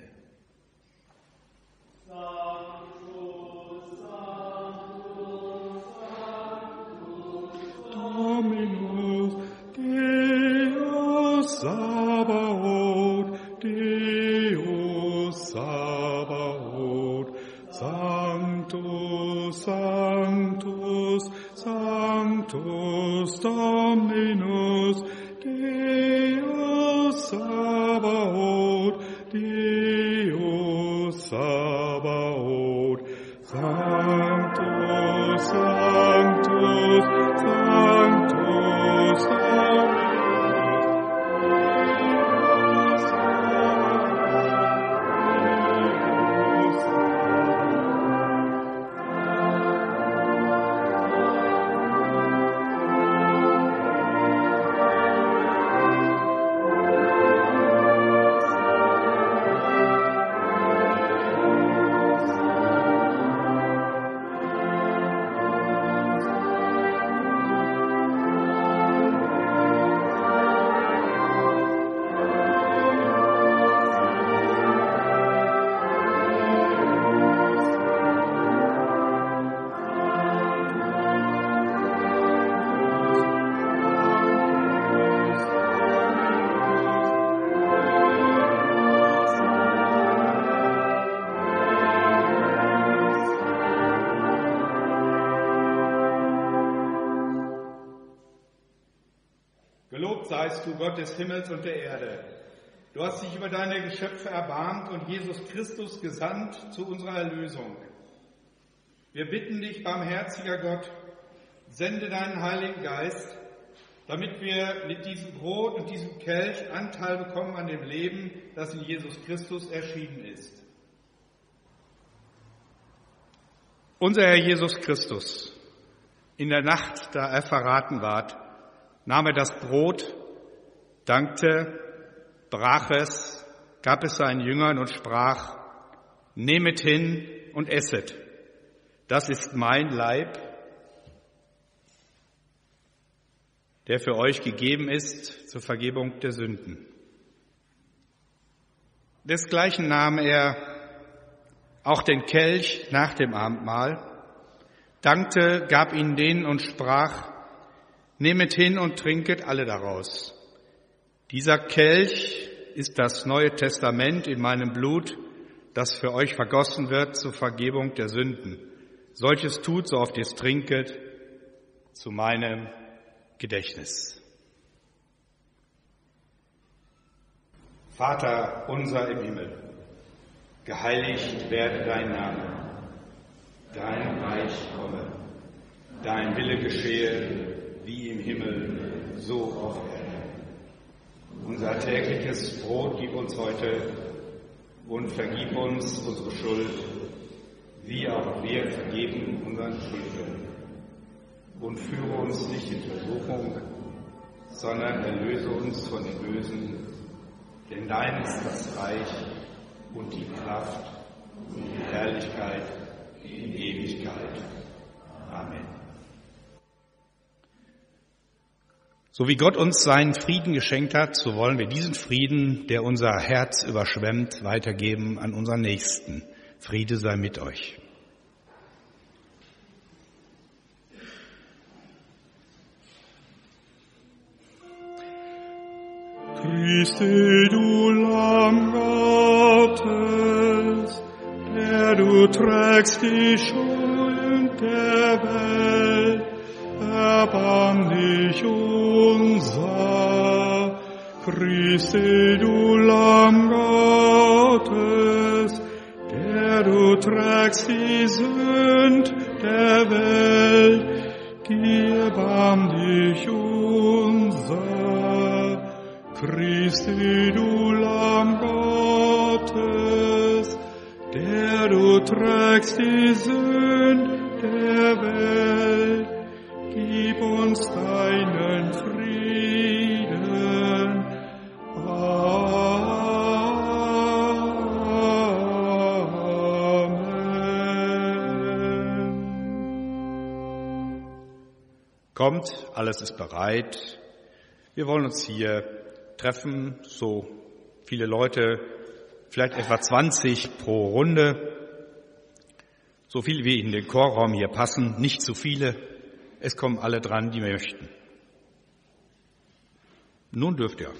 Sanctus, Sanctus, Sanctus, Dominus, Deus Sabaoth, Deus Sabaoth, Sanctus, Sanctus, Sanctus, Dominus, Deus Sabaoth, Deus Sabaoth, Sanctus, Sanctus, Sanctus, Dominus. Seist du, Gott des Himmels und der Erde. Du hast dich über deine Geschöpfe erbarmt und Jesus Christus gesandt zu unserer Erlösung. Wir bitten dich, barmherziger Gott, sende deinen Heiligen Geist, damit wir mit diesem Brot und diesem Kelch Anteil bekommen an dem Leben, das in Jesus Christus erschienen ist. Unser Herr Jesus Christus, in der Nacht, da er verraten ward, nahm er das Brot, dankte, brach es, gab es seinen Jüngern und sprach: Nehmet hin und esset. Das ist mein Leib, der für euch gegeben ist zur Vergebung der Sünden. Desgleichen nahm er auch den Kelch nach dem Abendmahl, dankte, gab ihn denen und sprach: Nehmet hin und trinket alle daraus. Dieser Kelch ist das Neue Testament in meinem Blut, das für euch vergossen wird zur Vergebung der Sünden. Solches tut, so oft ihr es trinket, zu meinem Gedächtnis. Vater unser im Himmel, geheiligt werde dein Name, dein Reich komme, dein Wille geschehe, wie im Himmel, so auf Erden. Unser tägliches Brot gib uns heute und vergib uns unsere Schuld, wie auch wir vergeben unseren Schuldigern. Und führe uns nicht in Versuchung, sondern erlöse uns von dem Bösen, denn dein ist das Reich und die Kraft und die Herrlichkeit in Ewigkeit. Amen. So wie Gott uns seinen Frieden geschenkt hat, so wollen wir diesen Frieden, der unser Herz überschwemmt, weitergeben an unseren Nächsten. Friede sei mit euch. Christe, du Lamm Gottes, der du trägst die Schuld der Welt, erbarm dich unser. Christe, du Lamm Gottes, der du trägst die Sünd der Welt, erbarm dich unser. Christi, du Lamm Gottes, der du trägst die Sünd der Welt, gib uns deinen Frieden. Amen. Kommt, alles ist bereit. Wir wollen uns hier treffen, so viele Leute, vielleicht etwa 20 pro Runde, so viele wie in den Chorraum hier passen, nicht zu viele, es kommen alle dran, die möchten. Nun dürft ihr.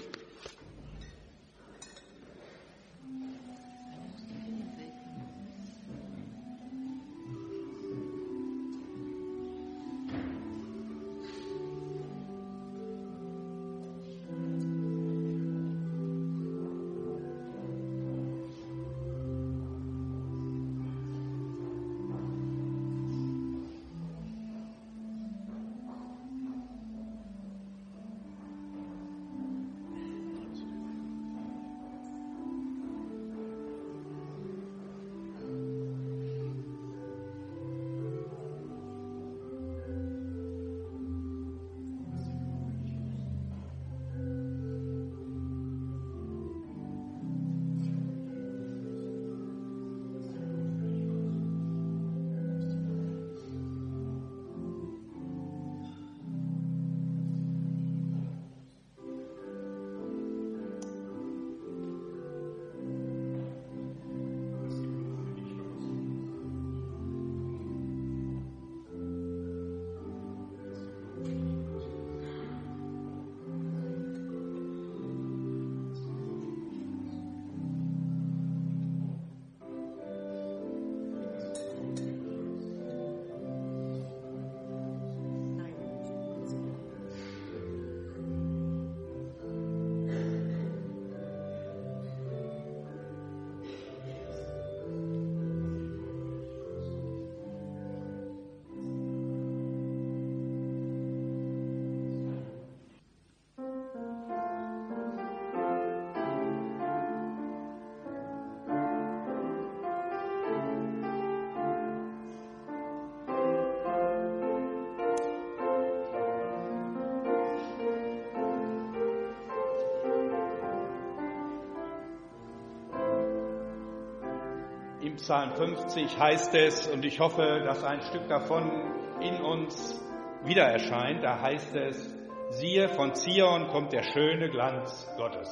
Im Psalm 50 heißt es, und ich hoffe, dass ein Stück davon in uns wieder erscheint, da heißt es, siehe, von Zion kommt der schöne Glanz Gottes.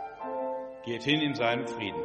Geht hin in seinen Frieden.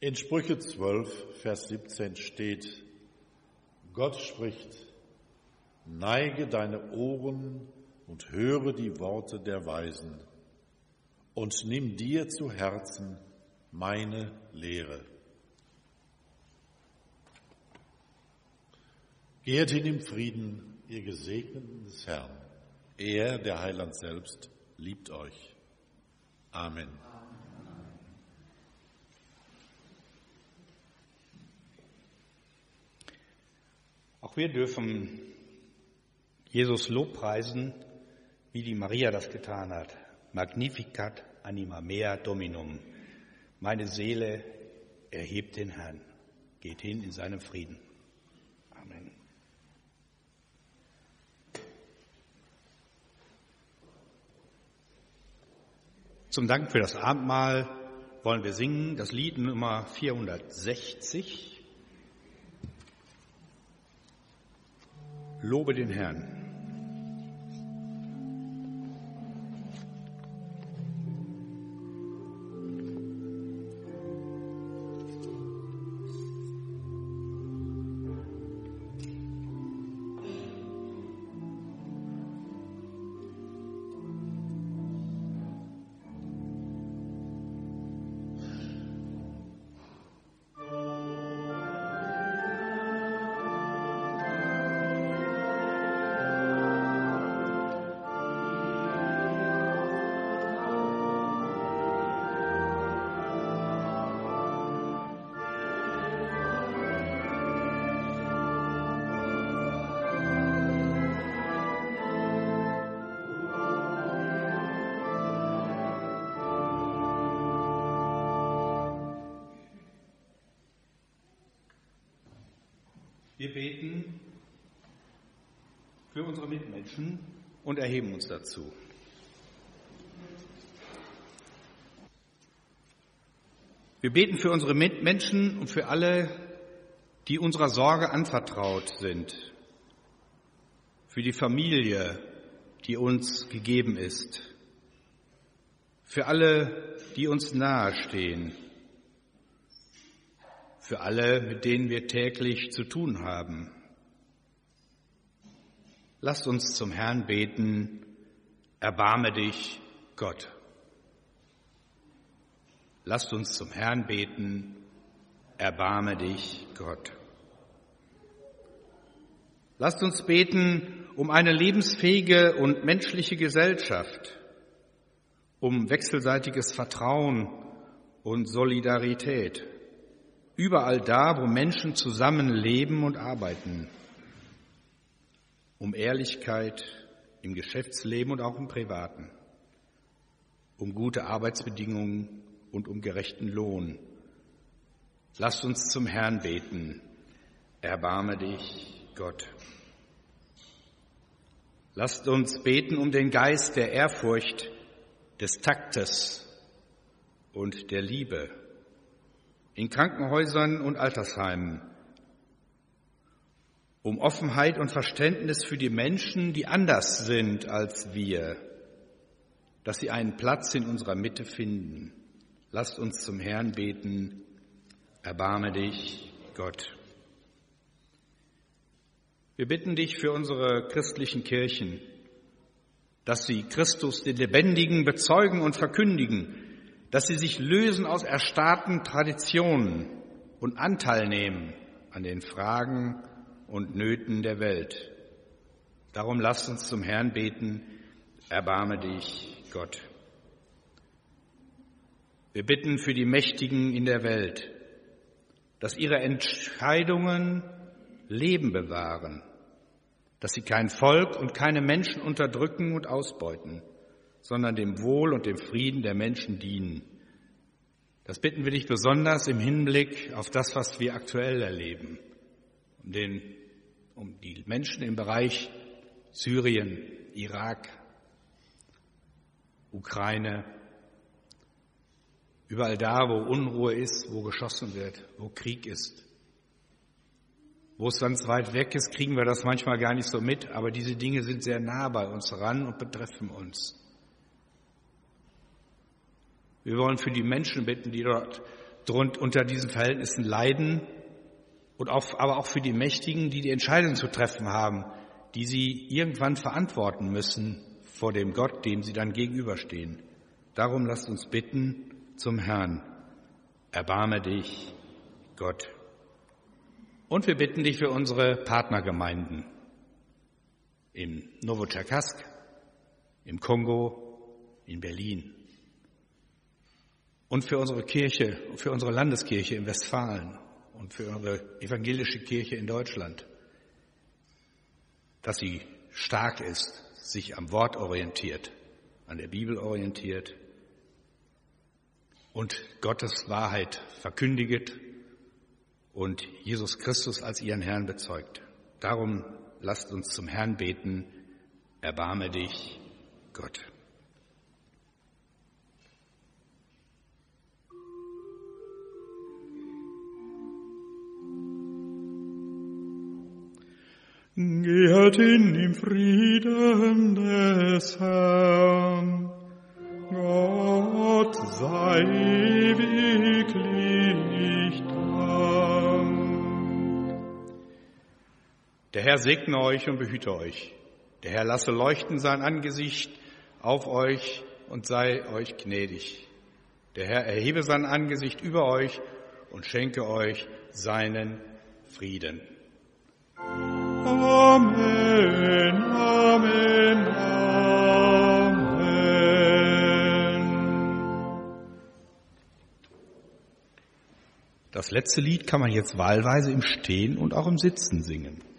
In Sprüche 12, Vers 17 steht, Gott spricht, neige deine Ohren und höre die Worte der Weisen und nimm dir zu Herzen meine Lehre. Geht hin im Frieden, ihr Gesegneten des Herrn. Er, der Heiland selbst, liebt euch. Amen. Auch wir dürfen Jesus lobpreisen, wie die Maria das getan hat. Magnificat anima mea Dominum. Meine Seele erhebt den Herrn. Geht hin in seinem Frieden. Amen. Zum Dank für das Abendmahl wollen wir singen das Lied Nummer 460. Lobe den Herrn. Wir beten für unsere Mitmenschen und erheben uns dazu. Wir beten für unsere Mitmenschen und für alle, die unserer Sorge anvertraut sind, für die Familie, die uns gegeben ist, für alle, die uns nahestehen, für alle, mit denen wir täglich zu tun haben. Lasst uns zum Herrn beten, erbarme dich, Gott. Lasst uns zum Herrn beten, erbarme dich, Gott. Lasst uns beten um eine lebensfähige und menschliche Gesellschaft, um wechselseitiges Vertrauen und Solidarität. Überall da, wo Menschen zusammenleben und arbeiten, um Ehrlichkeit im Geschäftsleben und auch im Privaten, um gute Arbeitsbedingungen und um gerechten Lohn. Lasst uns zum Herrn beten, erbarme dich, Gott. Lasst uns beten um den Geist der Ehrfurcht, des Taktes und der Liebe in Krankenhäusern und Altersheimen, um Offenheit und Verständnis für die Menschen, die anders sind als wir, dass sie einen Platz in unserer Mitte finden. Lasst uns zum Herrn beten, erbarme dich, Gott. Wir bitten dich für unsere christlichen Kirchen, dass sie Christus, den Lebendigen, bezeugen und verkündigen, dass sie sich lösen aus erstarrten Traditionen und Anteil nehmen an den Fragen und Nöten der Welt. Darum lasst uns zum Herrn beten, erbarme dich, Gott. Wir bitten für die Mächtigen in der Welt, dass ihre Entscheidungen Leben bewahren, dass sie kein Volk und keine Menschen unterdrücken und ausbeuten, sondern dem Wohl und dem Frieden der Menschen dienen. Das bitten wir dich besonders im Hinblick auf das, was wir aktuell erleben, um die Menschen im Bereich Syrien, Irak, Ukraine, überall da, wo Unruhe ist, wo geschossen wird, wo Krieg ist. Wo es ganz weit weg ist, kriegen wir das manchmal gar nicht so mit, aber diese Dinge sind sehr nah bei uns ran und betreffen uns. Wir wollen für die Menschen bitten, die dort unter diesen Verhältnissen leiden, aber auch für die Mächtigen, die die Entscheidung zu treffen haben, die sie irgendwann verantworten müssen vor dem Gott, dem sie dann gegenüberstehen. Darum lasst uns bitten zum Herrn: Erbarme dich, Gott. Und wir bitten dich für unsere Partnergemeinden in Novocherkassk, im Kongo, in Berlin und für unsere Kirche, für unsere Landeskirche in Westfalen und für unsere evangelische Kirche in Deutschland, dass sie stark ist, sich am Wort orientiert, an der Bibel orientiert und Gottes Wahrheit verkündigt und Jesus Christus als ihren Herrn bezeugt. Darum lasst uns zum Herrn beten: Erbarme dich, Gott. Geht hin im Frieden des Herrn. Gott sei wirklich Dank. Der Herr segne euch und behüte euch. Der Herr lasse leuchten sein Angesicht auf euch und sei euch gnädig. Der Herr erhebe sein Angesicht über euch und schenke euch seinen Frieden. Amen, Amen, Amen. Das letzte Lied kann man jetzt wahlweise im Stehen und auch im Sitzen singen.